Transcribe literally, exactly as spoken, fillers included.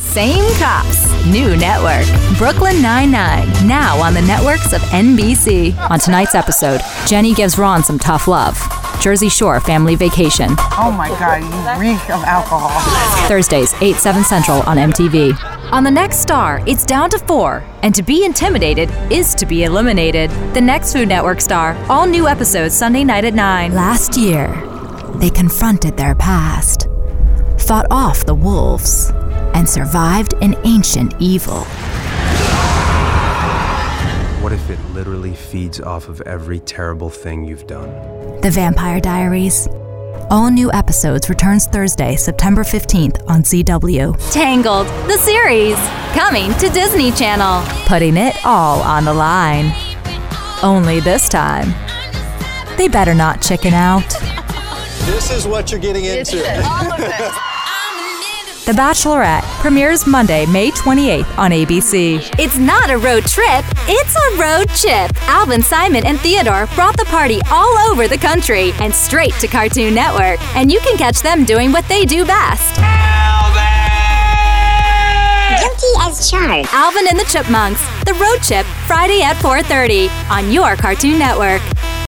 Same cops, new network. Brooklyn Nine-Nine, now on the networks of N B C. On tonight's episode, Jenny gives Ron some tough love. Jersey Shore family vacation. Oh my God, you reek of alcohol. Thursdays, eight, seven Central on M T V. On The Next Star, it's down to four. And to be intimidated is to be eliminated. The next Food Network star. All new episodes Sunday night at nine. Last year, they confronted their past, fought off the wolves, and survived an ancient evil. What if it literally feeds off of every terrible thing you've done? The Vampire Diaries. All new episodes returns Thursday, September fifteenth on C W. Tangled, the series, coming to Disney Channel. Putting it all on the line. Only this time, they better not chicken out. This is what you're getting into. All of this. The Bachelorette premieres Monday, May twenty-eighth on A B C. It's not a road trip, it's a road chip. Alvin, Simon, and Theodore brought the party all over the country and straight to Cartoon Network. And you can catch them doing what they do best. Alvin! Guilty as charged. Alvin and the Chipmunks, the road chip, Friday at four thirty on your Cartoon Network.